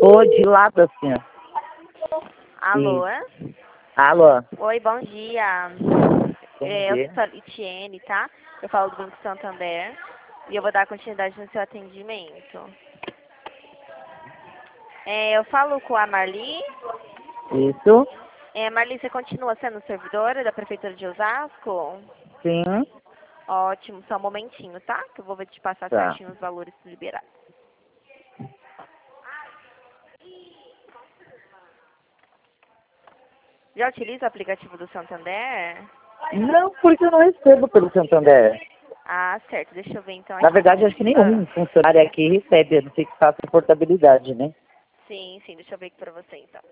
Ô, de lado assim, ó. Alô? Alô? Oi, bom dia. Bom Eu dia. sou a Litiene, tá? Eu falo do Banco Santander e eu vou dar continuidade no seu atendimento. Eu falo com a Marli. Isso? Marli, você continua sendo servidora da Prefeitura de Osasco? Sim. Ótimo, só um momentinho, tá? Que eu vou te passar Tá. certinho os valores liberados. Já utiliza o aplicativo do Santander? Não, porque eu não recebo pelo Santander. Ah, certo. Deixa eu ver então Na aqui. verdade, acho que nenhum funcionário aqui recebe, a não ser que faça portabilidade, né? Sim, deixa eu ver aqui pra você então.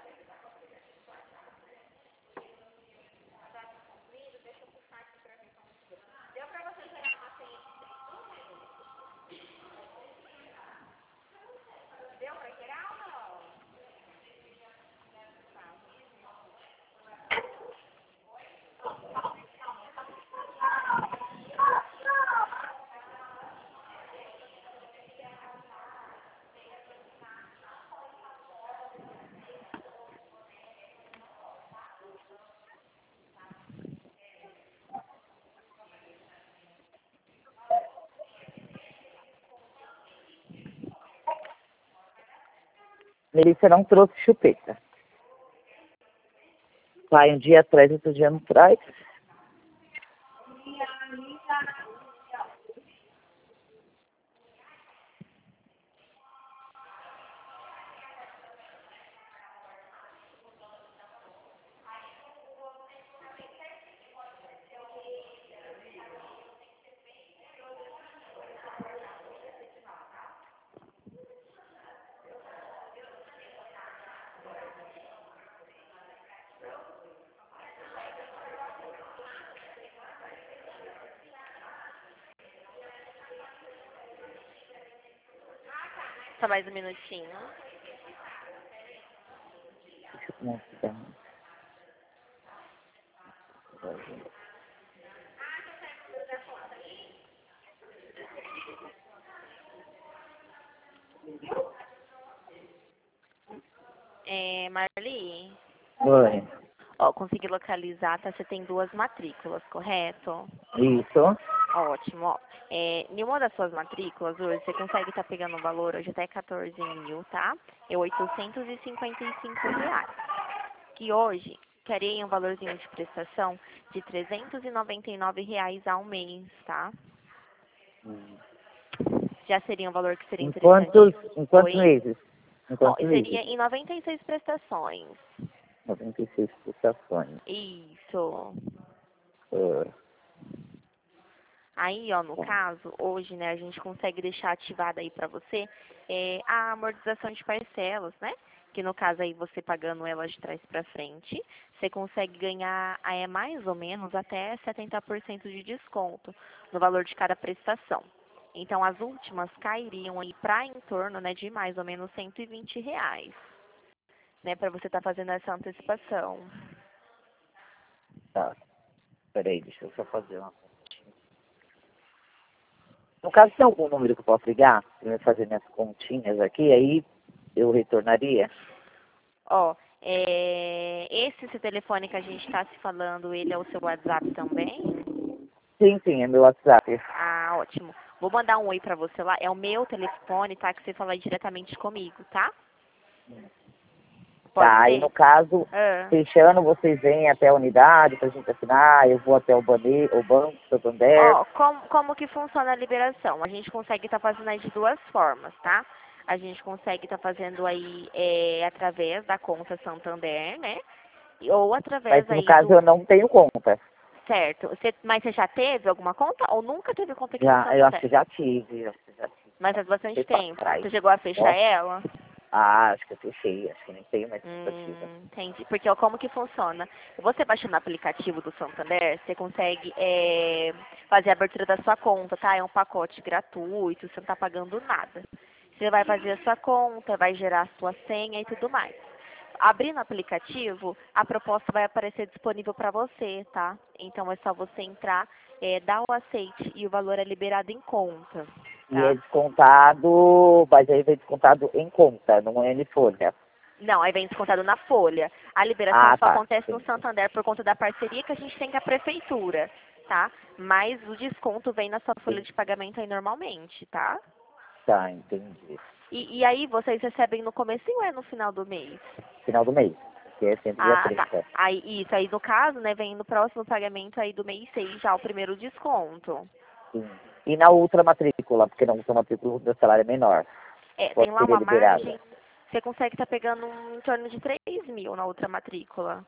Melissa não trouxe chupeta. Vai um dia atrás, outro dia não traz. Só mais um minutinho. Deixa eu mostrar. Marli, Oi. ó, consegui localizar, tá? Você tem 2 matrículas, correto? Isso. Ótimo, ó. Em uma das suas matrículas, hoje, você consegue estar pegando um valor hoje até 14 mil, tá? É R$ 855, que hoje teria um valorzinho de prestação de R$ 399 ao mês, tá? Já seria um valor que seria Em interessante. quantos Oi? meses? Em Ó, quantos meses? seria em 96 prestações. 96 pulsações. Isso. Ah, Aí, ó, no caso, hoje, né, a gente consegue deixar ativada aí pra você a amortização de parcelas, né? Que no caso aí, você pagando elas de trás pra frente, você consegue ganhar mais ou menos até 70% de desconto no valor de cada prestação. Então, as últimas cairiam aí pra em torno, né, de mais ou menos R$ 120, né, pra você estar fazendo essa antecipação. tá. Peraí, deixa eu só fazer uma. No caso, tem algum número que eu posso ligar para eu fazer minhas continhas aqui, aí eu retornaria? Ó, esse telefone que a gente está se falando, ele é o seu WhatsApp também? Sim, é meu WhatsApp. Ah, ótimo. Vou mandar um oi pra você lá. É o meu telefone, tá? Que você fala diretamente comigo, tá? Pode Tá, aí ser? no caso, Ah. fechando, vocês vêm até a unidade pra gente assinar, eu vou até o banco, Santander. Ó, como que funciona a liberação? A gente consegue estar fazendo aí de 2 formas, tá? A gente consegue estar fazendo aí através da conta Santander, né? Ou Mas através no aí caso eu do... não tenho conta. Certo. Mas você já teve alguma conta ou nunca teve conta aqui no Já, eu acho Santander? que já tive, eu acho que já tive. Mas faz bastante Tempo pra tempo. trás. Você chegou a fechar Nossa. ela? Acho que eu fechei, acho que nem tenho mais expectativa. Entendi. Porque ó, como que funciona? Você baixando o aplicativo do Santander, você consegue fazer a abertura da sua conta, tá? É um pacote gratuito, você não tá pagando nada. Você vai fazer a sua conta, vai gerar a sua senha e tudo mais. Abrindo o aplicativo, a proposta vai aparecer disponível para você, tá? Então é só você entrar, dar o aceite e o valor é liberado em conta. E é descontado, mas aí vem descontado em conta, não é em folha. Não, aí vem descontado na folha. A liberação só Tá. acontece no Santander por conta da parceria que a gente tem com a prefeitura, tá? Mas o desconto vem na sua folha de pagamento aí normalmente, tá? Tá, entendi. E aí vocês recebem no comecinho ou é no final do mês? Final do mês, que é sempre dia Ah, tá. 30. Aí, isso aí no caso, né, vem no próximo pagamento aí do mês 6 já o primeiro desconto. Sim. E na outra matrícula, porque na outra matrícula o meu salário é menor. Tem lá Seria uma liberado. margem, você consegue estar pegando em torno de 3.000 na outra matrícula.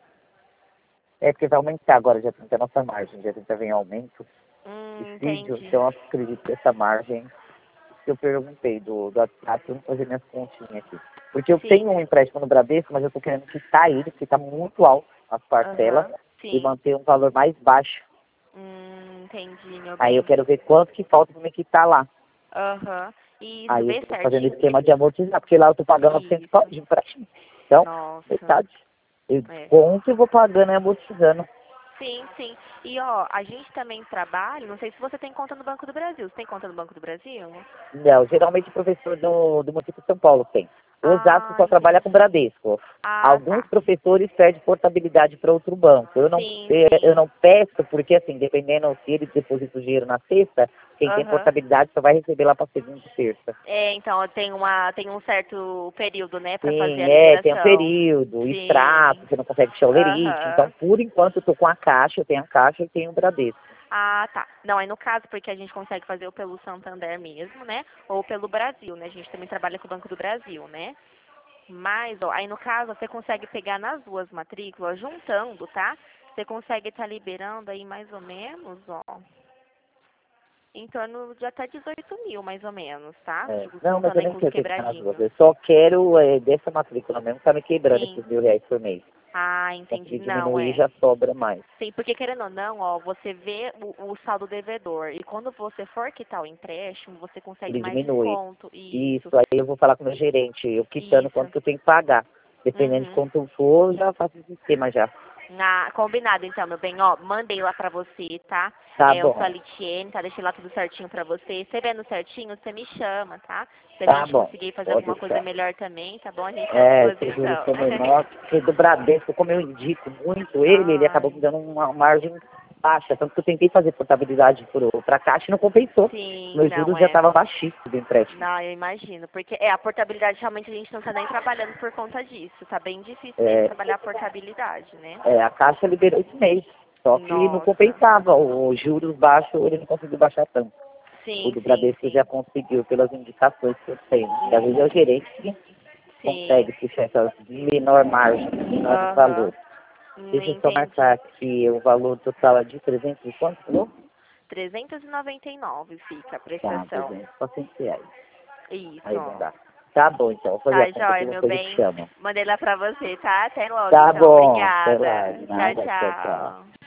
É porque vai aumentar agora, dia 30 a nossa margem, dia 30 vem aumento de vídeo, Entendi. então eu acredito que essa margem que eu perguntei do WhatsApp, eu vou fazer minhas continhas aqui. Porque eu Sim. tenho um empréstimo no Bradesco, mas eu estou querendo quitar ele, porque está muito alto as parcelas, Aham. e Sim. manter um valor mais baixo. Entendi, meu Aí eu bem. quero ver quanto que falta para me quitar lá. Aham. Isso, Aí eu vê estou fazendo certinho. esquema de amortizar, porque lá eu estou pagando 900 Isso. de empréstimo. Então, Nossa. metade. Eu É. desconto e vou pagando e amortizando. Sim, sim. E ó, a gente também trabalha, não sei se você tem conta no Banco do Brasil. Você tem conta no Banco do Brasil? Não, geralmente o professor do município de São Paulo tem. O Osasco Ah, só trabalha com entendi. Bradesco. Ah, Alguns tá. professores pedem portabilidade para outro banco. Sim, Eu sim. não peço, porque assim, dependendo se ele deposita o dinheiro na sexta, quem tem Aham. portabilidade só vai receber lá para segunda e terça. Então tem um certo período, né, pra fazer a Sim, tem um liberação. período, extrato, Sim. você não consegue fechar o lerite. Então, Aham. por enquanto, eu tô com a caixa, eu tenho a caixa e tenho o Bradesco. Ah, tá. Não, aí no caso, porque a gente consegue fazer ou pelo Santander mesmo, né? Ou pelo Brasil, né? A gente também trabalha com o Banco do Brasil, né? Mas, ó, aí no caso, você consegue pegar nas duas matrículas, juntando, tá? Você consegue estar liberando aí mais ou menos, ó, em torno de até 18.000, mais ou menos, tá? É. Tipo, Não, mas juntando eu aí nem com os quero pegar nas duas. quebradinhos. Eu só quero dessa matrícula mesmo, tá me quebrando Sim. esses R$ 1.000 por mês. Ah, Só entendi. que Não, diminuir é. já sobra mais. Sim, porque querendo ou não, ó, você vê o saldo devedor. E quando você for quitar o empréstimo, você consegue Ele mais diminui. desconto. Isso, Isso, aí eu vou falar com o meu gerente, eu quitando isso. quanto que eu tenho que pagar. Dependendo de Uhum. quanto for, eu já faço esse esquema já. Combinado então, meu bem. Ó, mandei lá pra você, tá? Tá Eu sou a bom, Litiene, tá? Deixei lá tudo certinho pra você. Você vendo certinho, você me chama, tá? Se a tá gente bom. conseguir fazer Pode alguma coisa deixar. melhor também, tá bom? A gente tá à É, se o juros disposição. for menor, porque do Bradesco, como eu indico muito ele acabou me Ai, dando uma margem baixa. Tanto que eu tentei fazer portabilidade para a Caixa e não compensou. sim, Meus não juros já é. estavam baixíssimos do empréstimo. Não, eu imagino. Porque a portabilidade realmente a gente não tá nem trabalhando por conta disso. Tá bem difícil mesmo É, trabalhar a portabilidade, né? a Caixa liberou esse mês. Só que não Nossa. compensava. Os juros baixos, ele não conseguiu baixar tanto. O Sim, do sim, Bradesco já sim. conseguiu pelas indicações que eu tenho. E às vezes é o gerente que Sim. consegue fechar essas menor margem, menores Aham. valores. Deixa eu só marcar Entendi. aqui o valor total é de 300 e quanto falou? 399 fica a Tá, prestação. 200 R$ 400. Aí não Isso. dá. Tá bom, então. Vou fazer a Tá, conta aqui joia, e meu depois eu te bem. chamo. Mandei lá pra você, tá? Até logo, Tá então. bom. Até lá. Obrigada. De Tchau, nada. Tchau, tchau. tchau.